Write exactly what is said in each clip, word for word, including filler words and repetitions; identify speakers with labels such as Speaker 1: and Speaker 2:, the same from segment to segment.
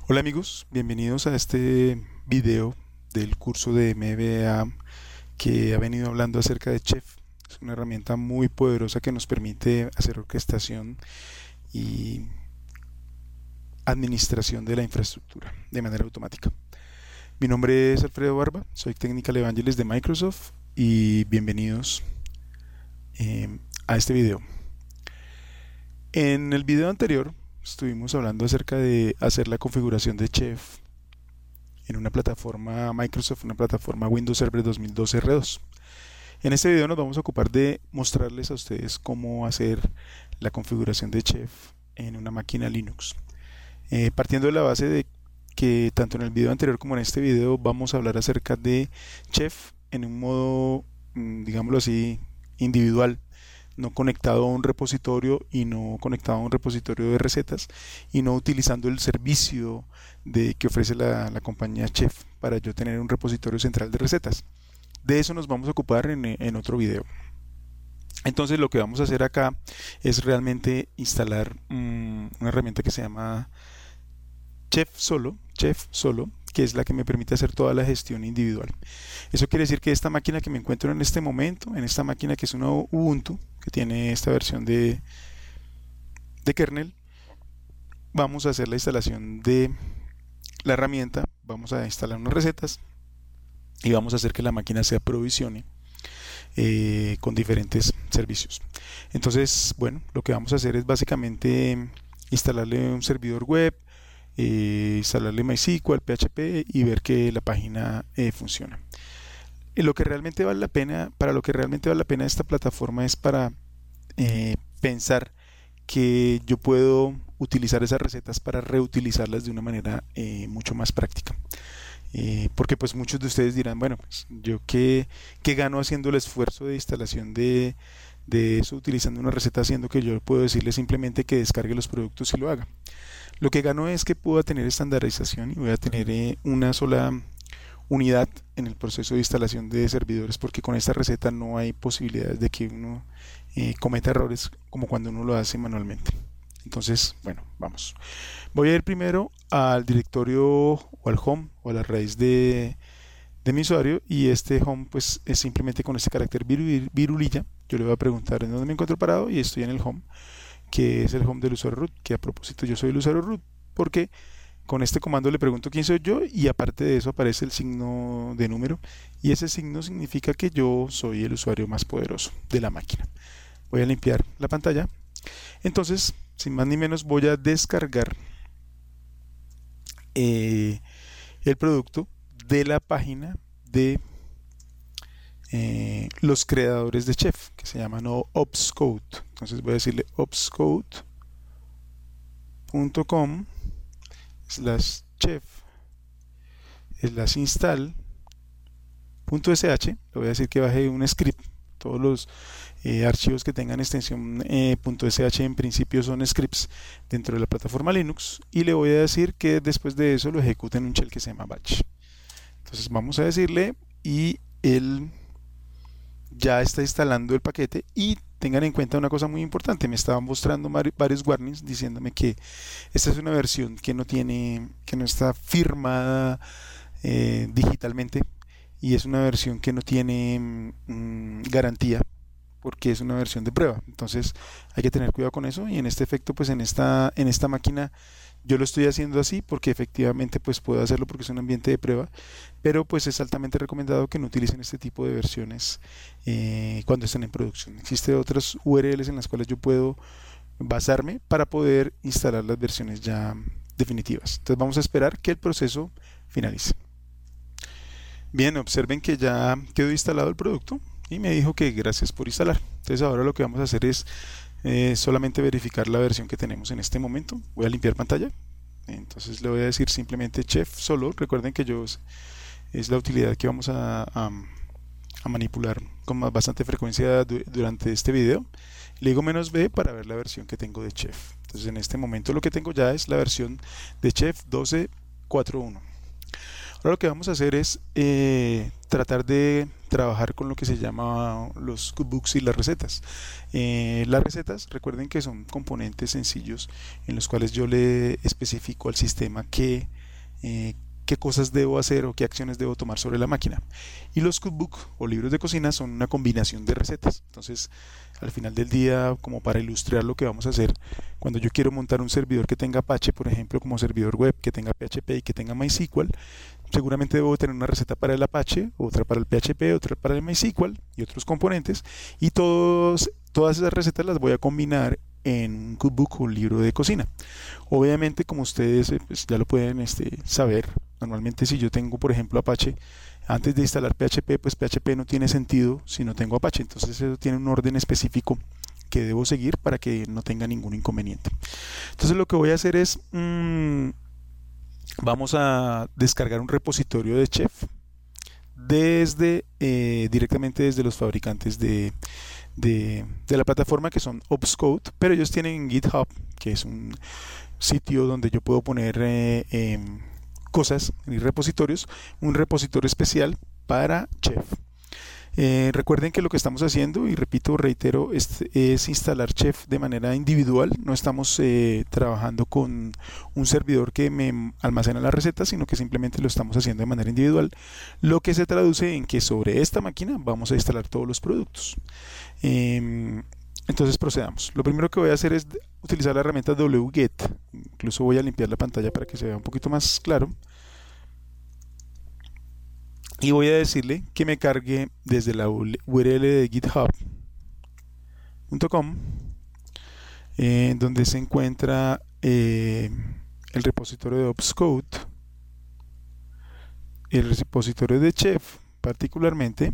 Speaker 1: Hola amigos, bienvenidos a este video del curso de M B A que ha venido hablando acerca de Chef. Es una herramienta muy poderosa que nos permite hacer orquestación y administración de la infraestructura de manera automática. Mi nombre es Alfredo Barba, soy Technical Evangelist de Microsoft y bienvenidos eh, a este video. En el video anterior estuvimos hablando acerca de hacer la configuración de Chef en una plataforma Microsoft, una plataforma Windows Server dos mil doce R dos. En este video nos vamos a ocupar de mostrarles a ustedes cómo hacer la configuración de Chef en una máquina Linux. Eh, partiendo de la base de que tanto en el video anterior como en este video vamos a hablar acerca de Chef en un modo, digámoslo así, individual, no conectado a un repositorio y no conectado a un repositorio de recetas y no utilizando el servicio de, que ofrece la, la compañía Chef para yo tener un repositorio central de recetas. De eso nos vamos a ocupar en, en otro video. Entonces lo que vamos a hacer acá es realmente instalar um, una herramienta que se llama Chef Solo, Chef Solo, que es la que me permite hacer toda la gestión individual. Eso quiere decir que esta máquina que me encuentro en este momento, en esta máquina que es una Ubuntu, que tiene esta versión de, de kernel, vamos a hacer la instalación de la herramienta, vamos a instalar unas recetas y vamos a hacer que la máquina se aprovisione eh, con diferentes servicios. Entonces, bueno, lo que vamos a hacer es básicamente instalarle un servidor web, Eh, instalarle MySQL, P H P y ver que la página eh, funciona. Y lo que realmente vale la pena, para lo que realmente vale la pena esta plataforma es para eh, pensar que yo puedo utilizar esas recetas para reutilizarlas de una manera eh, mucho más práctica. Eh, porque pues muchos de ustedes dirán, bueno, pues yo qué, qué gano haciendo el esfuerzo de instalación de, de eso utilizando una receta, haciendo que yo puedo decirle simplemente que descargue los productos y lo haga. Lo que gano es que puedo tener estandarización y voy a tener eh, una sola unidad en el proceso de instalación de servidores, porque con esta receta no hay posibilidades de que uno eh, cometa errores como cuando uno lo hace manualmente. Entonces, bueno, vamos. Voy a ir primero al directorio o al home o a la raíz de, de mi usuario, y este home pues es simplemente con este carácter viru, virulilla. Yo le voy a preguntar en dónde me encuentro parado y estoy en el home, que es el home del usuario root, que a propósito yo soy el usuario root, porque con este comando le pregunto quién soy yo y aparte de eso aparece el signo de número, y ese signo significa que yo soy el usuario más poderoso de la máquina. Voy a limpiar la pantalla. Entonces, sin más ni menos, voy a descargar eh, el producto de la página de Eh, los creadores de Chef, que se llaman opscode. Entonces voy a decirle opscode punto com slash chef slash install punto sh. Le voy a decir que baje un script. Todos los eh, archivos que tengan extensión eh, .sh en principio son scripts dentro de la plataforma Linux, y le voy a decir que después de eso lo ejecute en un shell que se llama batch. Entonces vamos a decirle, y el ya está instalando el paquete, y tengan en cuenta una cosa muy importante. Me estaban mostrando varios warnings diciéndome que esta es una versión que no tiene, que no está firmada eh, digitalmente, y es una versión que no tiene mmm, garantía, porque es una versión de prueba. Entonces hay que tener cuidado con eso, y en este efecto pues en esta, en esta máquina yo lo estoy haciendo así porque efectivamente pues puedo hacerlo porque es un ambiente de prueba, pero pues es altamente recomendado que no utilicen este tipo de versiones eh, cuando estén en producción. Existen otras U R Ls en las cuales yo puedo basarme para poder instalar las versiones ya definitivas. Entonces vamos a esperar que el proceso finalice. Bien, observen que ya quedó instalado el producto y me dijo que gracias por instalar. Entonces ahora lo que vamos a hacer es eh, solamente verificar la versión que tenemos en este momento. Voy a limpiar pantalla. Entonces le voy a decir simplemente Chef Solo. Recuerden que yo es la utilidad que vamos a, a, a manipular con bastante frecuencia du durante este video. Le digo menos B para ver la versión que tengo de Chef. Entonces en este momento lo que tengo ya es la versión de Chef doce punto cuatro punto uno. Ahora lo que vamos a hacer es eh, tratar de trabajar con lo que se llama los cookbooks y las recetas. Eh, las recetas, recuerden que son componentes sencillos en los cuales yo le especifico al sistema qué, eh, qué cosas debo hacer o qué acciones debo tomar sobre la máquina. Y los cookbooks o libros de cocina son una combinación de recetas. Entonces, al final del día, como para ilustrar lo que vamos a hacer, cuando yo quiero montar un servidor que tenga Apache, por ejemplo, como servidor web, que tenga P H P y que tenga MySQL, seguramente debo tener una receta para el Apache, otra para el P H P, otra para el MySQL y otros componentes. Y todos, todas esas recetas las voy a combinar en un cookbook o un libro de cocina. Obviamente, como ustedes eh, pues, ya lo pueden este, saber, normalmente si yo tengo, por ejemplo, Apache, antes de instalar P H P, pues P H P no tiene sentido si no tengo Apache. Entonces eso tiene un orden específico que debo seguir para que no tenga ningún inconveniente. Entonces lo que voy a hacer es, mmm, vamos a descargar un repositorio de Chef desde eh, directamente desde los fabricantes de, de, de la plataforma, que son Opscode, pero ellos tienen GitHub, que es un sitio donde yo puedo poner eh, eh, cosas y repositorios, un repositorio especial para Chef. Eh, recuerden que lo que estamos haciendo, y repito, reitero, es, es instalar Chef de manera individual. No estamos eh, trabajando con un servidor que me almacena las recetas, sino que simplemente lo estamos haciendo de manera individual, lo que se traduce en que sobre esta máquina vamos a instalar todos los productos. Eh, entonces procedamos. Lo primero que voy a hacer es utilizar la herramienta wget. Incluso voy a limpiar la pantalla para que se vea un poquito más claro. Y voy a decirle que me cargue desde la U R L de github punto com, eh, donde se encuentra eh, el repositorio de Opscode, el repositorio de Chef particularmente,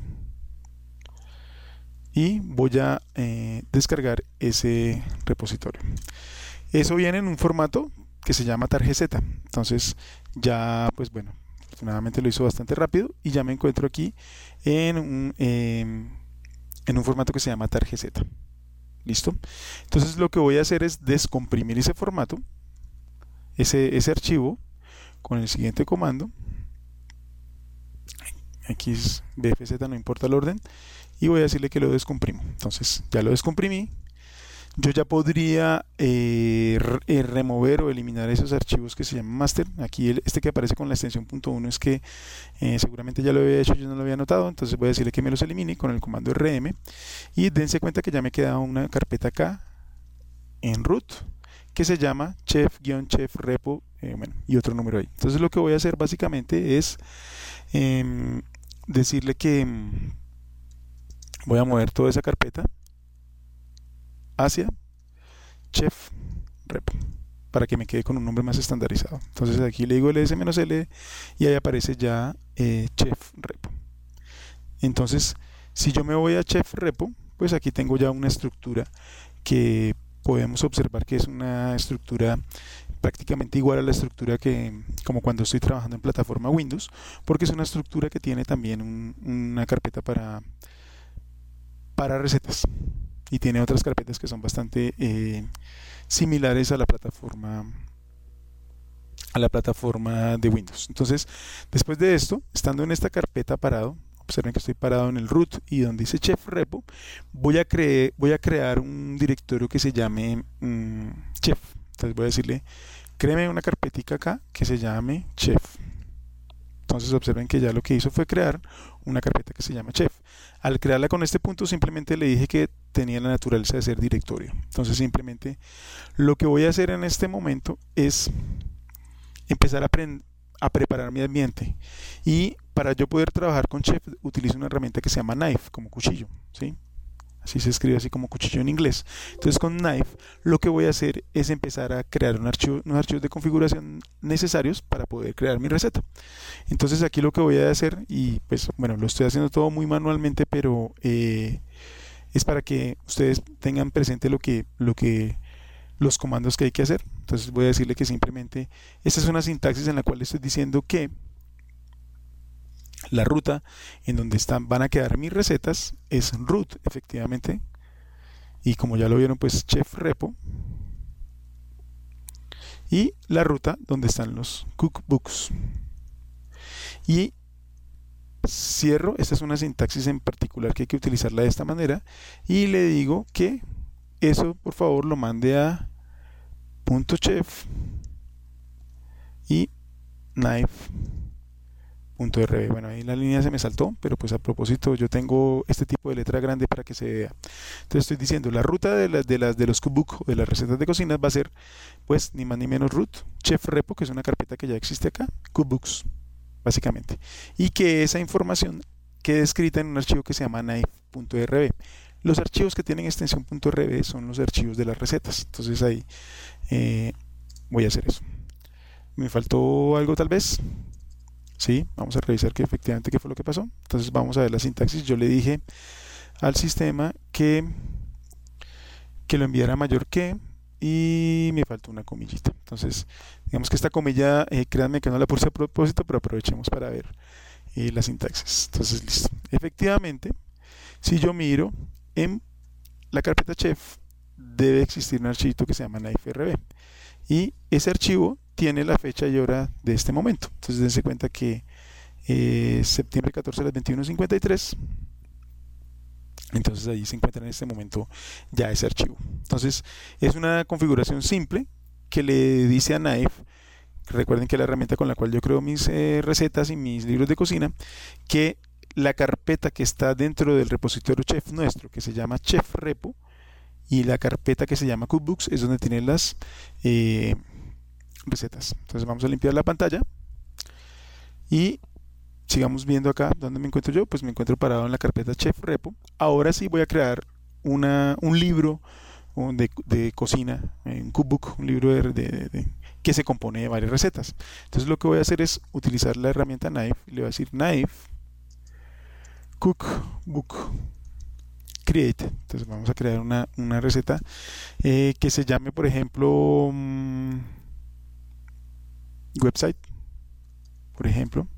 Speaker 1: y voy a eh, descargar ese repositorio. Eso viene en un formato que se llama targeta. Entonces ya, pues bueno, afortunadamente lo hizo bastante rápido y ya me encuentro aquí en un, eh, en un formato que se llama targeta. ¿Listo? Entonces lo que voy a hacer es descomprimir ese formato, ese, ese archivo, con el siguiente comando. X, B F Z, no importa el orden, y voy a decirle que lo descomprimo. Entonces ya lo descomprimí. Yo ya podría eh, re remover o eliminar esos archivos que se llaman master. Aquí el, este que aparece con la extensión .uno es que eh, seguramente ya lo había hecho, yo no lo había notado. Entonces voy a decirle que me los elimine con el comando R M. Y dense cuenta que ya me queda una carpeta acá en root que se llama chef-chef repo eh, bueno, y otro número ahí. Entonces lo que voy a hacer básicamente es eh, decirle que eh, voy a mover toda esa carpeta hacia chef repo para que me quede con un nombre más estandarizado. Entonces aquí le digo ls-l y ahí aparece ya eh, chef repo. Entonces si yo me voy a chef repo, pues aquí tengo ya una estructura que podemos observar que es una estructura prácticamente igual a la estructura que como cuando estoy trabajando en plataforma Windows, porque es una estructura que tiene también un, una carpeta para para recetas y tiene otras carpetas que son bastante eh, similares a la plataforma a la plataforma de Windows. Entonces, después de esto, estando en esta carpeta parado, observen que estoy parado en el root y donde dice chef repo, voy a, cre voy a crear un directorio que se llame mmm, chef. Entonces voy a decirle, créeme una carpetica acá que se llame chef. Entonces observen que ya lo que hizo fue crear una carpeta que se llama chef. Al crearla con este punto simplemente le dije que tenía la naturaleza de ser directorio. Entonces simplemente lo que voy a hacer en este momento es empezar a, a preparar mi ambiente. Y para yo poder trabajar con chef utilizo una herramienta que se llama knife, como cuchillo, ¿sí? Así se escribe, así como cuchillo en inglés. Entonces con knife lo que voy a hacer es empezar a crear un archivo, unos archivos de configuración necesarios para poder crear mi receta. Entonces aquí lo que voy a hacer, y pues bueno, lo estoy haciendo todo muy manualmente, pero eh, es para que ustedes tengan presente lo que, lo que, los comandos que hay que hacer. Entonces voy a decirle que simplemente, esta es una sintaxis en la cual estoy diciendo que la ruta en donde están, van a quedar mis recetas es root, efectivamente, y como ya lo vieron, pues chef repo, y la ruta donde están los cookbooks. y cierro. Esta es una sintaxis en particular que hay que utilizarla de esta manera, y le digo que eso por favor lo mande a .chef y knife.rb. Bueno, ahí la línea se me saltó, pero pues a propósito yo tengo este tipo de letra grande para que se vea. Entonces estoy diciendo la ruta de las de las de los cookbook o de las recetas de cocina va a ser pues ni más ni menos root chef repo, que es una carpeta que ya existe acá, cookbooks básicamente, y que esa información quede escrita en un archivo que se llama knife.rb. Los archivos que tienen extensión .rb son los archivos de las recetas. Entonces ahí eh, voy a hacer eso. ¿Me faltó algo tal vez? Sí, vamos a revisar que efectivamente qué fue lo que pasó. Entonces vamos a ver la sintaxis. Yo le dije al sistema que, que lo enviara mayor que, y me faltó una comillita. Entonces, digamos que esta comilla, eh, créanme que no la puse a propósito, pero aprovechemos para ver eh, la sintaxis. Entonces, listo. Efectivamente, si yo miro en la carpeta chef, debe existir un archivo que se llama knife.rb, y ese archivo tiene la fecha y hora de este momento. Entonces dense cuenta que eh, septiembre catorce a las veintiuno cincuenta y tres. Entonces ahí se encuentra en este momento ya ese archivo. Entonces es una configuración simple que le dice a Knife, recuerden que la herramienta con la cual yo creo mis eh, recetas y mis libros de cocina, que la carpeta que está dentro del repositorio chef nuestro, que se llama chef repo, y la carpeta que se llama cookbooks es donde tienen las eh, recetas. Entonces vamos a limpiar la pantalla y sigamos viendo acá donde me encuentro yo. Pues me encuentro parado en la carpeta chef repo. Ahora sí voy a crear una, un libro de, de cocina, un cookbook, un libro de, de, de, que se compone de varias recetas. Entonces lo que voy a hacer es utilizar la herramienta Knife, y le voy a decir Knife cookbook create. Entonces vamos a crear una, una receta eh, que se llame, por ejemplo, um, website, por ejemplo,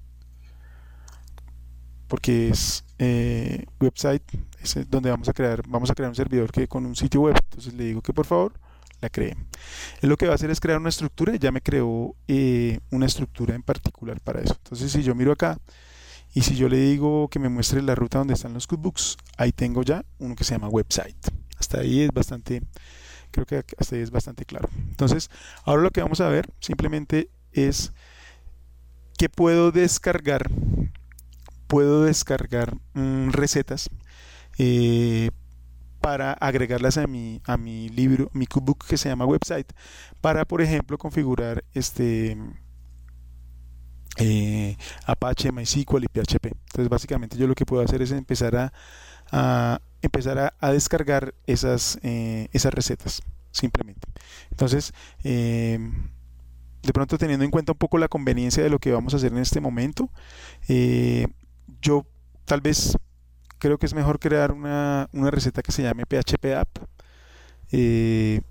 Speaker 1: porque es eh, website, es donde vamos a crear, vamos a crear un servidor que con un sitio web. Entonces le digo que por favor la cree. Él lo que va a hacer es crear una estructura, y ya me creó eh, una estructura en particular para eso. Entonces si yo miro acá, y si yo le digo que me muestre la ruta donde están los cookbooks, ahí tengo ya uno que se llama website. Hasta ahí es bastante, creo que hasta ahí es bastante claro. Entonces, ahora lo que vamos a ver simplemente es que puedo descargar, puedo descargar mmm, recetas eh, para agregarlas a mi, a mi libro, mi cookbook que se llama website, para, por ejemplo, configurar este Eh, Apache, MySQL y P H P. Entonces básicamente yo lo que puedo hacer es empezar a, a empezar a, a descargar esas, eh, esas recetas simplemente. Entonces eh, de pronto, teniendo en cuenta un poco la conveniencia de lo que vamos a hacer en este momento, eh, yo tal vez creo que es mejor crear una, una receta que se llame P H P App, eh,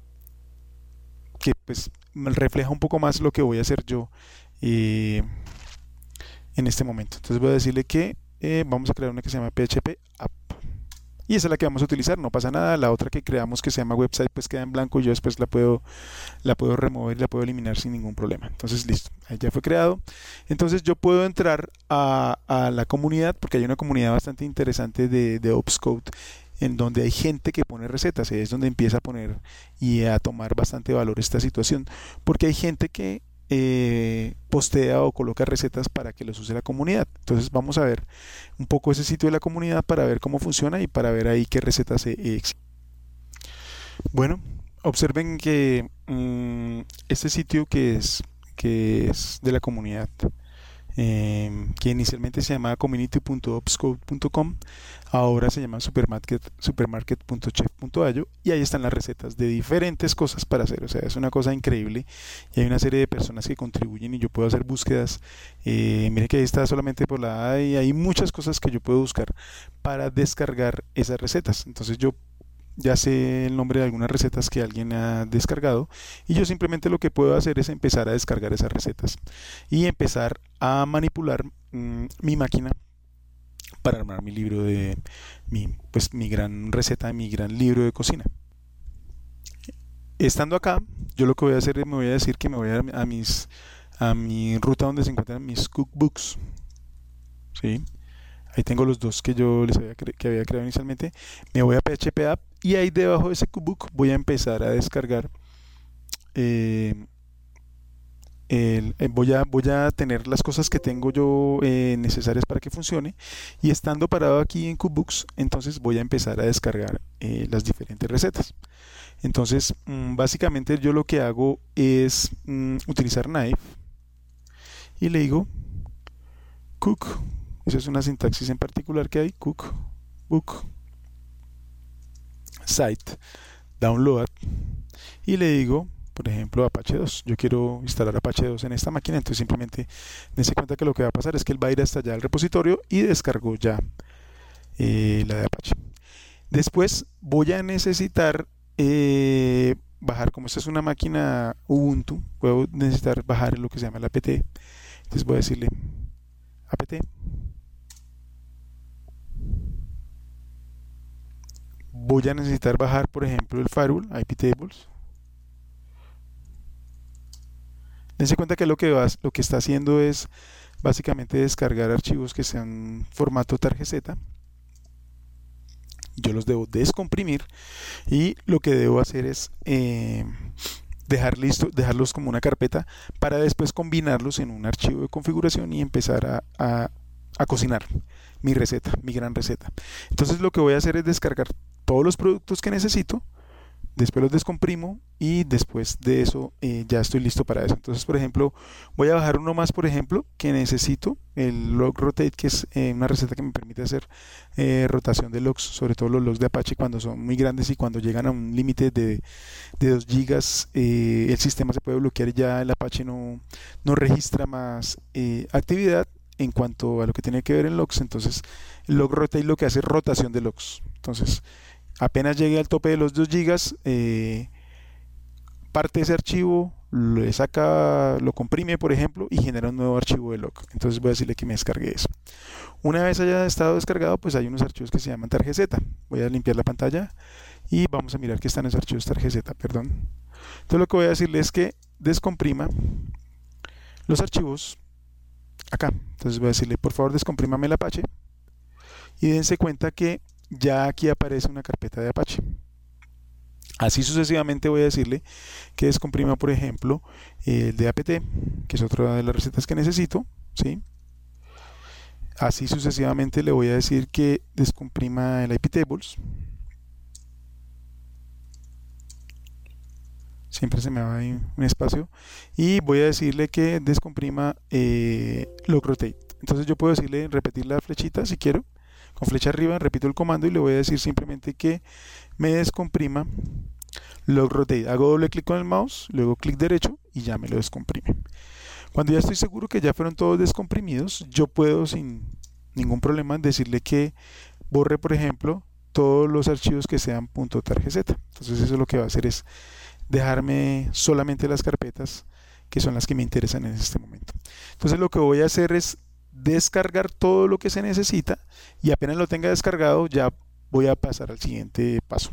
Speaker 1: que pues refleja un poco más lo que voy a hacer yo eh, en este momento. Entonces voy a decirle que eh, vamos a crear una que se llama P H P App, y esa es la que vamos a utilizar, no pasa nada. La otra que creamos que se llama website pues queda en blanco, y yo después la puedo la puedo remover y la puedo eliminar sin ningún problema. Entonces listo, ahí ya fue creado. Entonces yo puedo entrar a, a la comunidad, porque hay una comunidad bastante interesante de, de Opscode, en donde hay gente que pone recetas, y es donde empieza a poner y a tomar bastante valor esta situación, porque hay gente que eh, postea o coloca recetas para que los use la comunidad. Entonces vamos a ver un poco ese sitio de la comunidad para ver cómo funciona y para ver ahí qué recetas existen. Bueno, observen que mmm, este sitio que es, que es de la comunidad, eh, que inicialmente se llamaba community punto opscode punto com, ahora se llama supermarket supermarket punto chef punto i o, y ahí están las recetas de diferentes cosas para hacer. O sea, es una cosa increíble, y hay una serie de personas que contribuyen, y yo puedo hacer búsquedas. Eh, mire que ahí está solamente por la A, y hay muchas cosas que yo puedo buscar para descargar esas recetas. Entonces yo ya sé el nombre de algunas recetas que alguien ha descargado, y yo simplemente lo que puedo hacer es empezar a descargar esas recetas y empezar a manipular mmm, mi máquina para armar mi libro de mi, pues mi gran receta, mi gran libro de cocina. Estando acá, yo lo que voy a hacer es me voy a decir que me voy a, a mis a mi ruta donde se encuentran mis cookbooks. ¿sí? Ahí tengo los dos que yo les había, cre- que había creado inicialmente. Me voy a P H P App y ahí debajo de ese Kubebook voy a empezar a descargar. eh, el- eh, voy a, voy a tener las cosas que tengo yo eh, necesarias para que funcione y estando parado aquí en Kubebooks, entonces voy a empezar a descargar eh, las diferentes recetas. Entonces, mm, básicamente yo lo que hago es mm, utilizar Knife y le digo cook. Esa es una sintaxis en particular que hay, cook, book, site, download y le digo, por ejemplo, Apache dos. Yo quiero instalar Apache dos en esta máquina, entonces simplemente dense cuenta que lo que va a pasar es que él va a ir hasta allá al repositorio y descargó ya eh, la de Apache. Después voy a necesitar eh, bajar, como esta es una máquina Ubuntu, puedo necesitar bajar lo que se llama el apt. Entonces voy a decirle apt. Voy a necesitar bajar, por ejemplo, el firewall, iptables. Dense cuenta que lo que, va, lo que está haciendo es básicamente descargar archivos que sean formato tarjeta. Yo los debo descomprimir y lo que debo hacer es eh, dejar listo, dejarlos como una carpeta para después combinarlos en un archivo de configuración y empezar a, a, a cocinar mi receta, mi gran receta. Entonces lo que voy a hacer es descargar todos los productos que necesito, después los descomprimo y después de eso eh, ya estoy listo para eso. Entonces, por ejemplo, voy a bajar uno más, por ejemplo, que necesito, el log rotate, que es eh, una receta que me permite hacer eh, rotación de logs, sobre todo los logs de Apache cuando son muy grandes y cuando llegan a un límite de, de dos gigas, eh, el sistema se puede bloquear y ya el Apache no, no registra más eh, actividad en cuanto a lo que tiene que ver en logs. Entonces, el log rotate lo que hace es rotación de logs. Entonces, apenas llegue al tope de los dos gigas, eh, parte ese archivo, le saca, lo comprime, por ejemplo, y genera un nuevo archivo de log. Entonces voy a decirle que me descargue eso. Una vez haya estado descargado, pues hay unos archivos que se llaman tarjeta. Voy a limpiar la pantalla y vamos a mirar que están los archivos tarjeta, perdón. Entonces lo que voy a decirle es que descomprima los archivos acá. Entonces voy a decirle, por favor, descomprímame el Apache y dense cuenta que ya aquí aparece una carpeta de Apache. Así sucesivamente voy a decirle que descomprima, por ejemplo, el de apt, que es otra de las recetas que necesito, ¿sí? Así sucesivamente le voy a decir que descomprima el iptables. Siempre se me va ahí un espacio. Y voy a decirle que descomprima eh, logrotate. Entonces yo puedo decirle, repetir la flechita si quiero. Con flecha arriba repito el comando y le voy a decir simplemente que me descomprima logrotate. Hago doble clic con el mouse, luego clic derecho y ya me lo descomprime. Cuando ya estoy seguro que ya fueron todos descomprimidos, yo puedo sin ningún problema decirle que borre, por ejemplo, todos los archivos que sean .targz. Entonces eso lo que va a hacer es dejarme solamente las carpetas que son las que me interesan en este momento. Entonces lo que voy a hacer es descargar todo lo que se necesita y apenas lo tenga descargado ya voy a pasar al siguiente paso.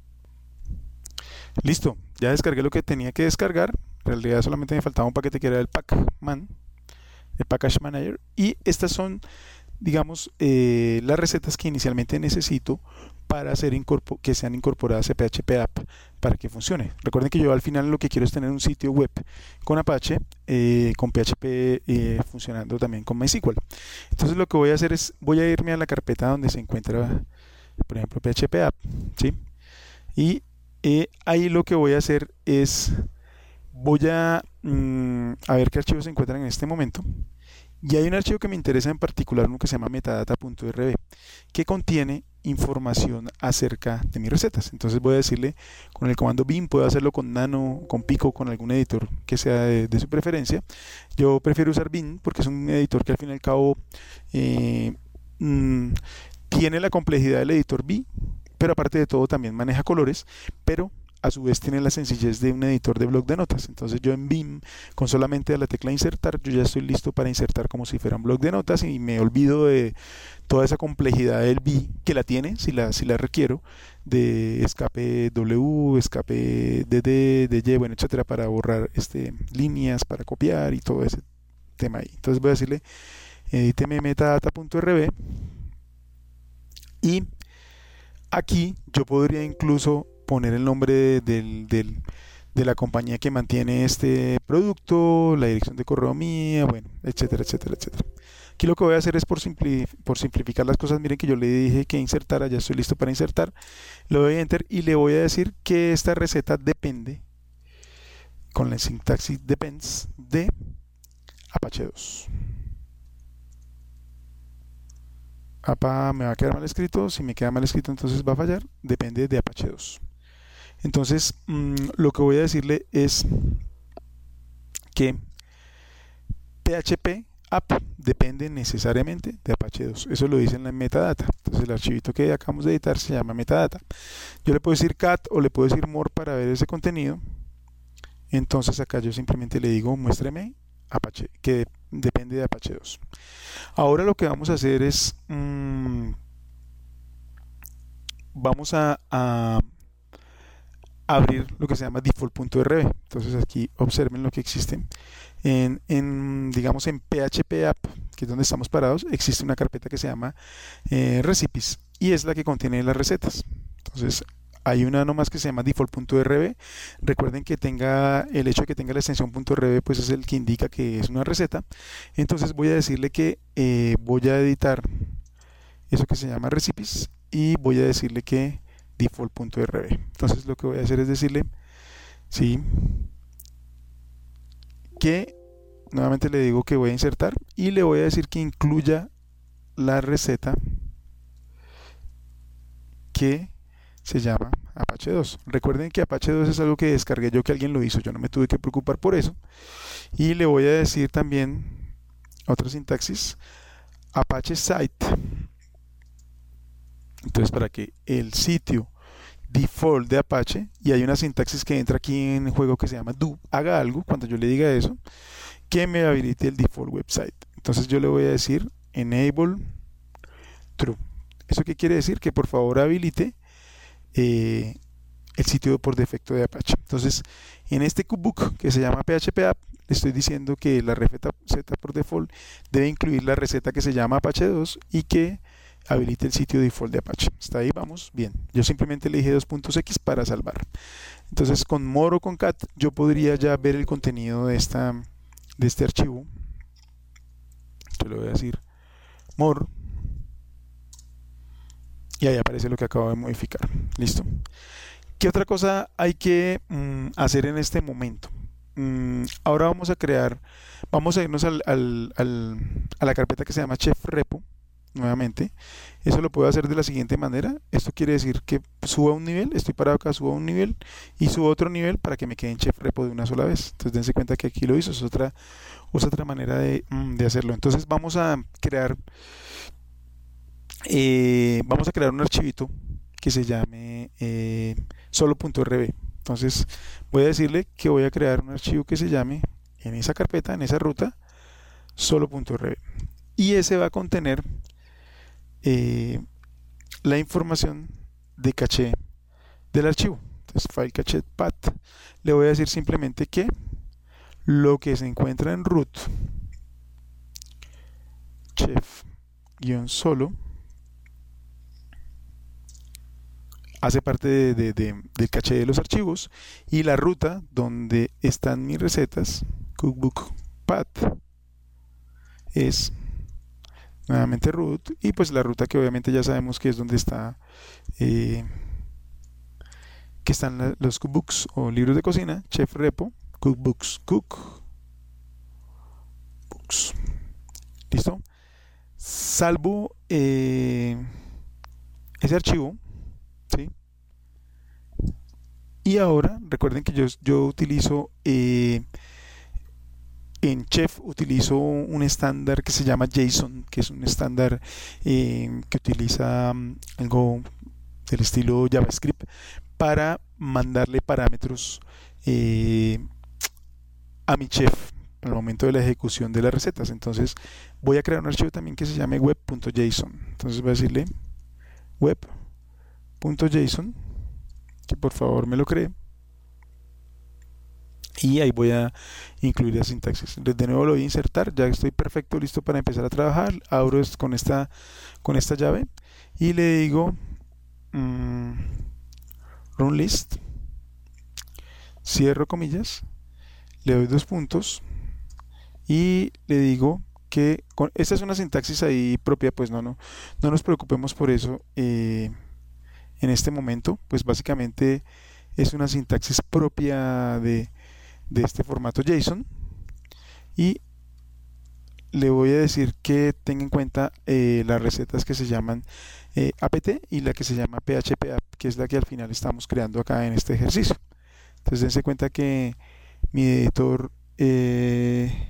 Speaker 1: Listo, ya descargué lo que tenía que descargar. En realidad solamente me faltaba un paquete que era el Pacman, el Package Manager, y estas son, digamos, eh, las recetas que inicialmente necesito para hacer que sean incorporadas a P H P App para que funcione. Recuerden que yo al final lo que quiero es tener un sitio web con Apache, eh, con P H P eh, funcionando también con MySQL. Entonces lo que voy a hacer es, voy a irme a la carpeta donde se encuentra, por ejemplo, P H P App, ¿sí? Y eh, ahí lo que voy a hacer es, voy a, mmm, a ver qué archivos se encuentran en este momento. Y hay un archivo que me interesa en particular, uno que se llama metadata.rb, que contiene información acerca de mis recetas. Entonces voy a decirle con el comando bin, puedo hacerlo con Nano, con Pico, con algún editor que sea de, de su preferencia. Yo prefiero usar bin porque es un editor que al fin y al cabo eh, mmm, tiene la complejidad del editor B, pero aparte de todo también maneja colores, pero a su vez tiene la sencillez de un editor de bloc de notas. Entonces yo en Vim, con solamente la tecla insertar, yo ya estoy listo para insertar como si fuera un bloc de notas y me olvido de toda esa complejidad del B, que la tiene, si la, si la requiero, de escape W, escape D D, D Y, bueno, etcétera, para borrar este, líneas, para copiar y todo ese tema ahí. Entonces voy a decirle edíteme metadata.rb, y aquí yo podría incluso poner el nombre de, del, del, de la compañía que mantiene este producto, la dirección de correo mía, bueno, etcétera, etcétera, etcétera. Aquí lo que voy a hacer es por, simpli por simplificar las cosas. Miren que yo le dije que insertara, ya estoy listo para insertar. Le doy Enter y le voy a decir que esta receta depende, con la sintaxis depends, de Apache dos. Apa me va a quedar mal escrito. Si me queda mal escrito, entonces va a fallar. Depende de Apache dos. Entonces, mmm, lo que voy a decirle es que P H P app depende necesariamente de Apache dos. Eso lo dice en la metadata. Entonces el archivito que acabamos de editar se llama metadata. Yo le puedo decir cat o le puedo decir more para ver ese contenido. Entonces acá yo simplemente le digo muéstreme Apache, que depende de Apache dos. Ahora lo que vamos a hacer es mmm, vamos a, a abrir lo que se llama default.rb. Entonces aquí observen lo que existe. En, en, digamos en P H P app, que es donde estamos parados, existe una carpeta que se llama eh, recipes y es la que contiene las recetas. Entonces hay una nomás que se llama default.rb. Recuerden que tenga el hecho de que tenga la extensión .rb, pues es el que indica que es una receta. Entonces voy a decirle que eh, voy a editar eso que se llama recipes y voy a decirle que default.rb. Entonces lo que voy a hacer es decirle sí, que nuevamente le digo que voy a insertar y le voy a decir que incluya la receta que se llama Apache dos. Recuerden que Apache dos es algo que descargué yo, que alguien lo hizo, yo no me tuve que preocupar por eso. Y le voy a decir también otra sintaxis, Apache site. Entonces para que el sitio default de Apache, y hay una sintaxis que entra aquí en el juego que se llama do, haga algo cuando yo le diga eso, que me habilite el default website. Entonces yo le voy a decir enable true. ¿Eso qué quiere decir? Que por favor habilite eh, el sitio por defecto de Apache. Entonces en este cookbook que se llama P H P app le estoy diciendo que la receta por default debe incluir la receta que se llama Apache dos y que habilite el sitio default de Apache. Hasta ahí vamos bien. Yo simplemente le dije dos puntos x para salvar. Entonces con more o con cat yo podría ya ver el contenido de, esta, de este archivo. Yo le voy a decir more y ahí aparece lo que acabo de modificar. Listo. ¿Qué otra cosa hay que mm, hacer en este momento? Mm, ahora vamos a crear, vamos a irnos al, al, al, a la carpeta que se llama chef repo. Nuevamente, eso lo puedo hacer de la siguiente manera. Esto quiere decir que suba un nivel, estoy parado acá, subo un nivel y subo otro nivel para que me quede en chef repo de una sola vez. Entonces dense cuenta que aquí lo hizo, es otra, es otra manera de, de hacerlo. Entonces vamos a crear eh, vamos a crear un archivito que se llame eh, solo.rb. Entonces voy a decirle que voy a crear un archivo que se llame en esa carpeta, en esa ruta, solo.rb, y ese va a contener Eh, la información de caché del archivo. Entonces file caché path, le voy a decir simplemente que lo que se encuentra en root chef guión solo hace parte de, de, de, del caché de los archivos, y la ruta donde están mis recetas, cookbook path, es nuevamente root, y pues la ruta que obviamente ya sabemos que es donde está eh, que están la, los cookbooks o libros de cocina, chef repo cookbooks cookbooks. Listo. Salvo eh, ese archivo, ¿sí? Y ahora recuerden que yo, yo utilizo eh, en Chef utilizo un estándar que se llama JSON, que es un estándar eh, que utiliza um, algo del estilo JavaScript para mandarle parámetros eh, a mi chef al momento de la ejecución de las recetas. Entonces voy a crear un archivo también que se llame web.json. Entonces voy a decirle web.json, que por favor me lo cree. y ahí voy a incluir la sintaxis. De nuevo lo voy a insertar, ya estoy perfecto, listo para empezar a trabajar. Abro esto con esta, con esta llave y le digo mmm, run list, cierro comillas, le doy dos puntos y le digo que con, esta es una sintaxis ahí propia, pues no, no, no nos preocupemos por eso eh, en este momento, pues básicamente es una sintaxis propia de, de este formato JSON y le voy a decir que tenga en cuenta eh, las recetas que se llaman eh, apt y la que se llama phpapp, que es la que al final estamos creando acá en este ejercicio. Entonces dense cuenta que mi editor eh,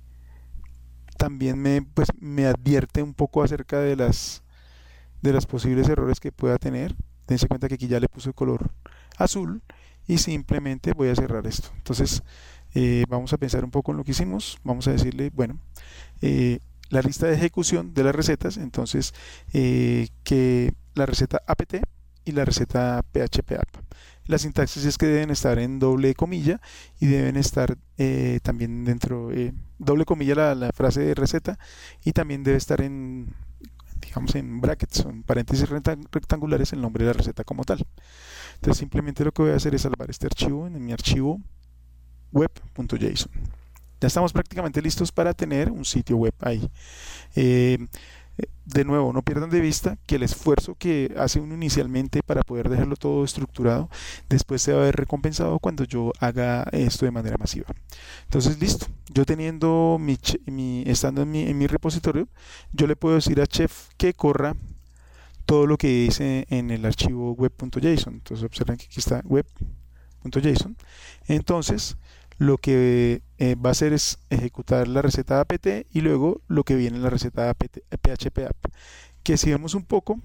Speaker 1: también me, pues, me advierte un poco acerca de las, de los posibles errores que pueda tener. Dense cuenta que aquí ya le puse color azul y simplemente voy a cerrar esto. Entonces eh, vamos a pensar un poco en lo que hicimos. Vamos a decirle, bueno, eh, la lista de ejecución de las recetas, entonces eh, que la receta apt y la receta phpapp. La sintaxis es que deben estar en doble comilla y deben estar eh, también dentro, eh, doble comilla la, la frase de receta y también debe estar en, digamos, en brackets o en paréntesis rectangulares el nombre de la receta como tal. Entonces simplemente lo que voy a hacer es salvar este archivo en mi archivo web.json. Ya estamos prácticamente listos para tener un sitio web ahí. Eh, de nuevo, no pierdan de vista que el esfuerzo que hace uno inicialmente para poder dejarlo todo estructurado, después se va a ver recompensado cuando yo haga esto de manera masiva. Entonces, listo. Yo teniendo mi, mi estando en mi, en mi repositorio, yo le puedo decir a Chef que corra todo lo que hice en el archivo web.json. Entonces, observen que aquí está web.json. Entonces, lo que eh, va a hacer es ejecutar la receta apt y luego lo que viene en la receta apt, phpapp, que si vemos un poco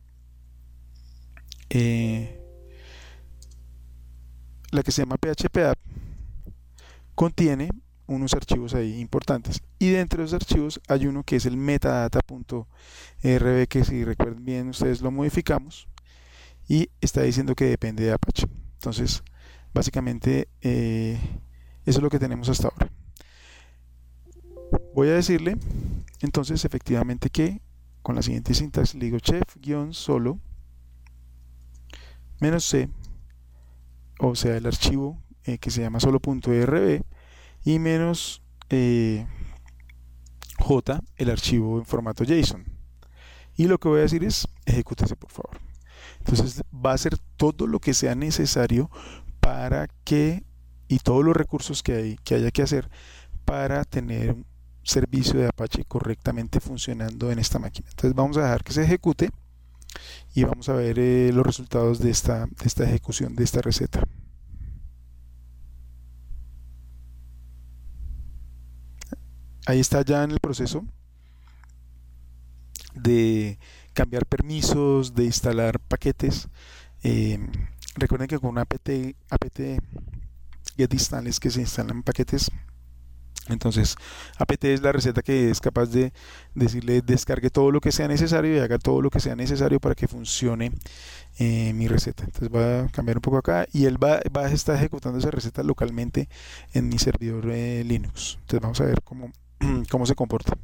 Speaker 1: eh, la que se llama phpapp contiene unos archivos ahí importantes y dentro de los archivos hay uno que es el metadata.rb, que si recuerdan bien ustedes lo modificamos y está diciendo que depende de Apache. Entonces básicamente eh, eso es lo que tenemos hasta ahora. Voy a decirle entonces efectivamente que con la siguiente sintaxis le digo chef-solo menos c, o sea el archivo eh, que se llama solo.rb y menos eh, j, el archivo en formato JSON. Y lo que voy a decir es ejecútese por favor. Entonces va a hacer todo lo que sea necesario para que y todos los recursos que, hay, que haya que hacer para tener un servicio de Apache correctamente funcionando en esta máquina. Entonces vamos a dejar que se ejecute y vamos a ver eh, los resultados de esta, de esta ejecución de esta receta. Ahí está ya en el proceso de cambiar permisos, de instalar paquetes. Eh, recuerden que con apt, apt get install es que se instalan paquetes. Entonces apt es la receta que es capaz de decirle descargue todo lo que sea necesario y haga todo lo que sea necesario para que funcione eh, mi receta. Entonces va a cambiar un poco acá y él va, va a estar ejecutando esa receta localmente en mi servidor eh, Linux. Entonces vamos a ver cómo, cómo se comporta.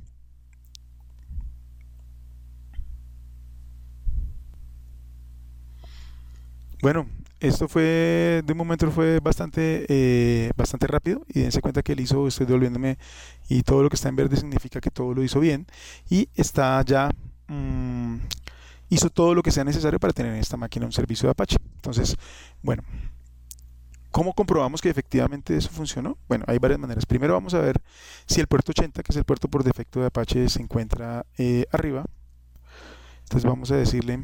Speaker 1: Bueno, esto fue, de un momento fue bastante, eh, bastante rápido y dense cuenta que él hizo, estoy devolviéndome y todo lo que está en verde significa que todo lo hizo bien y está ya, mmm, hizo todo lo que sea necesario para tener en esta máquina un servicio de Apache. Entonces, bueno, ¿cómo comprobamos que efectivamente eso funcionó? Bueno, hay varias maneras. Primero vamos a ver si el puerto ochenta, que es el puerto por defecto de Apache, se encuentra eh, arriba. Entonces vamos a decirle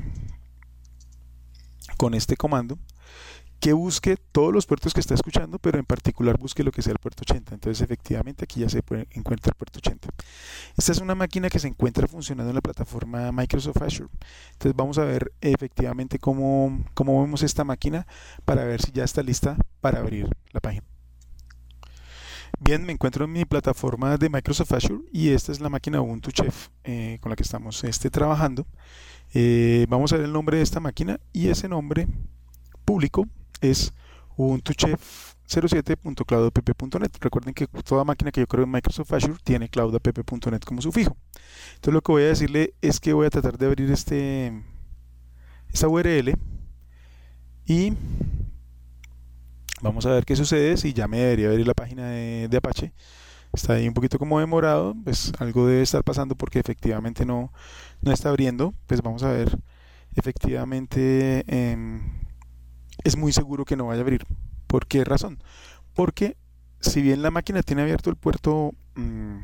Speaker 1: con este comando que busque todos los puertos que está escuchando, pero en particular busque lo que sea el puerto ochenta. Entonces efectivamente aquí ya se puede, encuentra el puerto ochenta. Esta es una máquina que se encuentra funcionando en la plataforma Microsoft Azure. Entonces vamos a ver efectivamente cómo, cómo vemos esta máquina para ver si ya está lista para abrir la página. Bien, me encuentro en mi plataforma de Microsoft Azure y esta es la máquina Ubuntu Chef eh, con la que estamos este, trabajando. Eh, vamos a ver el nombre de esta máquina y ese nombre público es Ubuntu Chef cero siete punto cloud app punto net. Recuerden que toda máquina que yo creo en Microsoft Azure tiene cloud app punto net como sufijo. Entonces lo que voy a decirle es que voy a tratar de abrir este, esta U R L y vamos a ver qué sucede. Si ya me debería abrir la página de, de Apache. Está ahí un poquito como demorado, pues algo debe estar pasando porque efectivamente no, no está abriendo. Pues vamos a ver, efectivamente eh, es muy seguro que no vaya a abrir. ¿Por qué razón? Porque si bien la máquina tiene abierto el puerto mmm,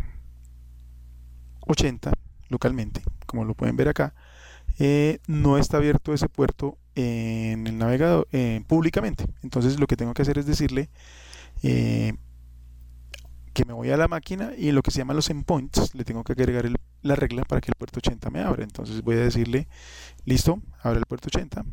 Speaker 1: ochenta localmente, como lo pueden ver acá, eh, no está abierto ese puerto en el navegador eh, públicamente. Entonces lo que tengo que hacer es decirle eh, que me voy a la máquina y en lo que se llama los endpoints le tengo que agregar el, la regla para que el puerto ochenta me abra. Entonces voy a decirle, listo, abre el puerto ochenta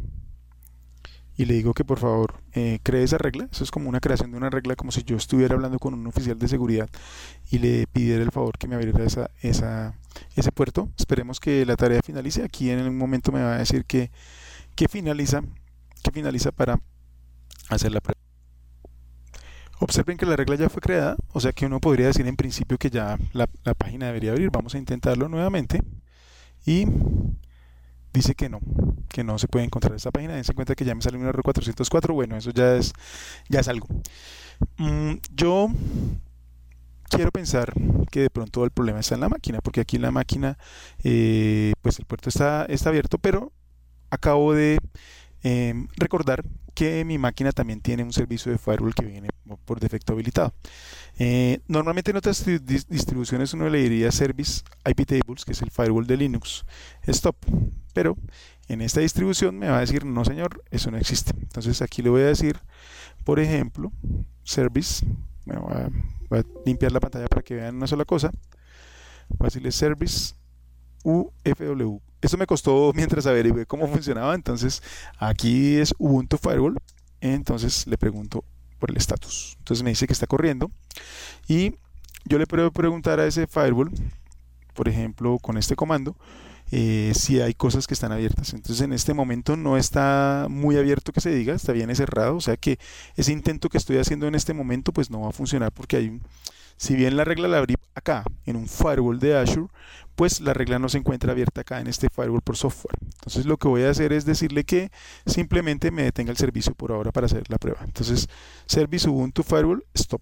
Speaker 1: y le digo que por favor eh, cree esa regla. Eso es como una creación de una regla, como si yo estuviera hablando con un oficial de seguridad y le pidiera el favor que me abriera esa, esa, ese puerto. Esperemos que la tarea finalice. Aquí en un momento me va a decir que, que finaliza, que finaliza para hacer la prueba. Observen que la regla ya fue creada, o sea que uno podría decir en principio que ya la, la página debería abrir. Vamos a intentarlo nuevamente y dice que no, que no se puede encontrar esta página. Dense cuenta que ya me sale un error cuatrocientos cuatro. Bueno, eso ya es, ya es algo. Mm, yo quiero pensar que de pronto el problema está en la máquina, porque aquí en la máquina eh, pues el puerto está, está abierto, pero acabo de eh, recordar que mi máquina también tiene un servicio de firewall que viene por defecto habilitado. Eh, normalmente en otras distribuciones uno le diría Service I P Tables, que es el firewall de Linux, stop, pero en esta distribución me va a decir no señor, eso no existe. Entonces aquí le voy a decir, por ejemplo, Service, me voy a, voy a limpiar la pantalla para que vean una sola cosa, voy a decirle Service U F W. Esto me costó mientras averigué cómo funcionaba. Entonces aquí es Ubuntu Firewall. Entonces le pregunto por el estatus. Entonces me dice que está corriendo y yo le puedo preguntar a ese firewall, por ejemplo con este comando, eh, si hay cosas que están abiertas. Entonces en este momento no está muy abierto que se diga, está bien cerrado, o sea que ese intento que estoy haciendo en este momento pues no va a funcionar porque hay un, si bien la regla la abrí acá en un firewall de Azure, pues la regla no se encuentra abierta acá en este firewall por software. Entonces lo que voy a hacer es decirle que simplemente me detenga el servicio por ahora para hacer la prueba. Entonces Service Ubuntu Firewall Stop.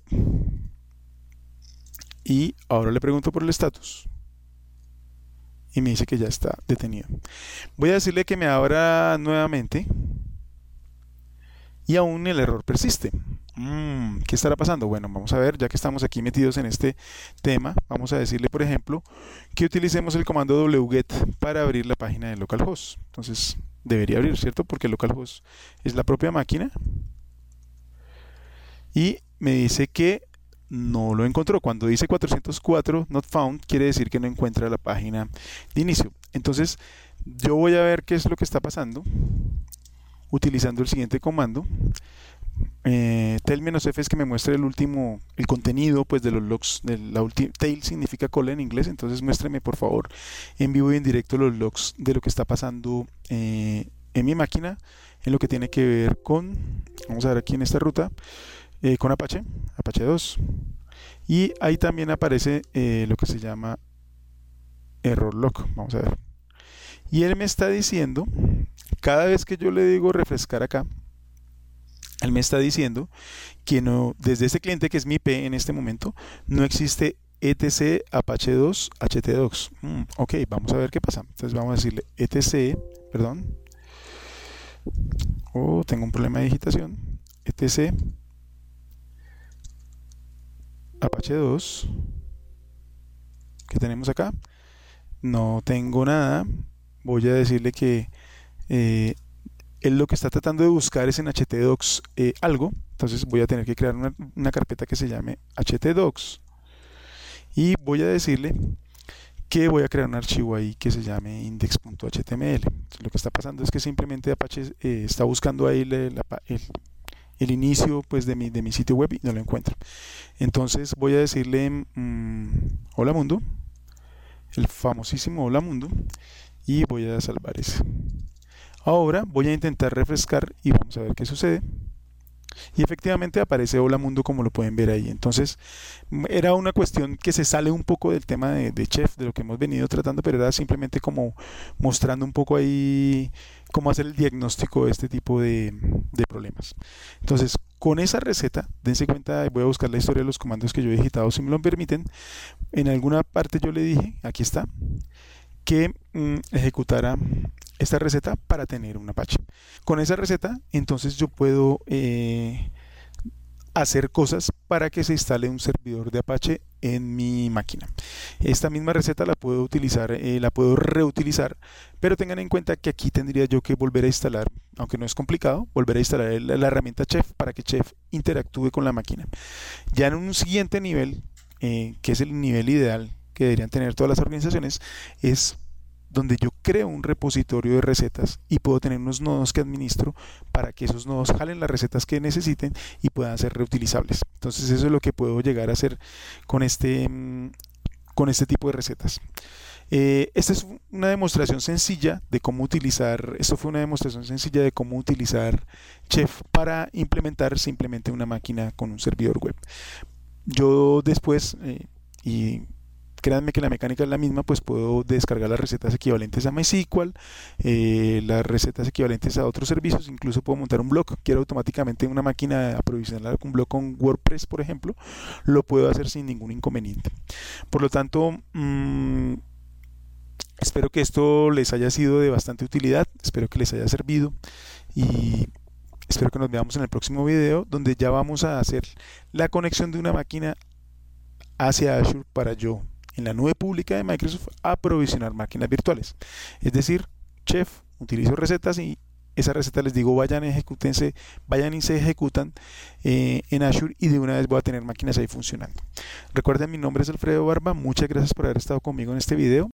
Speaker 1: Y ahora le pregunto por el estatus. Y me dice que ya está detenido. Voy a decirle que me abra nuevamente. Y aún el error persiste. Mm, ¿Qué estará pasando? Bueno, vamos a ver, ya que estamos aquí metidos en este tema, vamos a decirle, por ejemplo, que utilicemos el comando wget para abrir la página de localhost. Entonces, debería abrir, ¿cierto? Porque localhost es la propia máquina. Y me dice que no lo encontró. Cuando dice cuatrocientos cuatro not found, quiere decir que no encuentra la página de inicio. Entonces, yo voy a ver qué es lo que está pasando utilizando el siguiente comando. Eh, tail-f es que me muestre el último, el contenido pues de los logs de la última. Tail significa cola en inglés, entonces muéstreme por favor en vivo y en directo los logs de lo que está pasando eh, en mi máquina en lo que tiene que ver con, vamos a ver aquí en esta ruta, eh, con Apache, Apache dos, y ahí también aparece eh, lo que se llama error log. Vamos a ver, y él me está diciendo, cada vez que yo le digo refrescar acá, él me está diciendo que no, desde este cliente que es mi I P en este momento, no existe etc apache dos htdocs. Mm, ok, vamos a ver qué pasa. Entonces vamos a decirle etc, perdón. Oh, tengo un problema de digitación. etc apache dos. ¿Qué tenemos acá? No tengo nada. Voy a decirle que eh, él lo que está tratando de buscar es en htdocs eh, algo. Entonces voy a tener que crear una, una carpeta que se llame htdocs y voy a decirle que voy a crear un archivo ahí que se llame index punto h t m l. Entonces, lo que está pasando es que simplemente Apache eh, está buscando ahí la, la, el, el inicio pues de mi, de mi sitio web y no lo encuentro. Entonces voy a decirle mmm, hola mundo, el famosísimo hola mundo, y voy a salvar ese. Ahora voy a intentar refrescar y vamos a ver qué sucede. Y efectivamente aparece Hola Mundo como lo pueden ver ahí. Entonces era una cuestión que se sale un poco del tema de, de Chef, de lo que hemos venido tratando, pero era simplemente como mostrando un poco ahí cómo hacer el diagnóstico de este tipo de, de problemas. Entonces con esa receta, dense cuenta, voy a buscar la historia de los comandos que yo he digitado si me lo permiten. En alguna parte yo le dije, aquí está, que mm, ejecutara esta receta para tener un Apache. Con esa receta, entonces yo puedo eh, hacer cosas para que se instale un servidor de Apache en mi máquina. Esta misma receta la puedo utilizar, eh, la puedo reutilizar, pero tengan en cuenta que aquí tendría yo que volver a instalar, aunque no es complicado, volver a instalar la, la herramienta Chef para que Chef interactúe con la máquina. Ya en un siguiente nivel, eh, que es el nivel ideal que deberían tener todas las organizaciones, es donde yo creo un repositorio de recetas y puedo tener unos nodos que administro para que esos nodos jalen las recetas que necesiten y puedan ser reutilizables. Entonces eso es lo que puedo llegar a hacer con este, con este tipo de recetas. Eh, esta es una demostración sencilla de cómo utilizar, esto fue una demostración sencilla de cómo utilizar Chef para implementar simplemente una máquina con un servidor web. Yo después, eh, y créanme que la mecánica es la misma, pues puedo descargar las recetas equivalentes a MySQL, eh, las recetas equivalentes a otros servicios, incluso puedo montar un blog. Quiero automáticamente una máquina aprovisionar un blog con WordPress, por ejemplo, lo puedo hacer sin ningún inconveniente. Por lo tanto, mmm, espero que esto les haya sido de bastante utilidad, espero que les haya servido y espero que nos veamos en el próximo video, donde ya vamos a hacer la conexión de una máquina hacia Azure para yo, en la nube pública de Microsoft, aprovisionar máquinas virtuales. Es decir, Chef, utilizo recetas y esas recetas les digo vayan, ejecútense, vayan y se ejecutan eh, en Azure y de una vez voy a tener máquinas ahí funcionando. Recuerden, mi nombre es Alfredo Barba, muchas gracias por haber estado conmigo en este video.